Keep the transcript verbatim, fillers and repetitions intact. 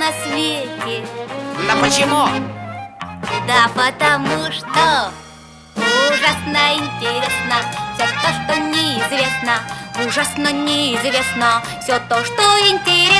на свете. Да почему? Да потому что ужасно интересно все то, что неизвестно. Ужасно неизвестно все то, что интересно.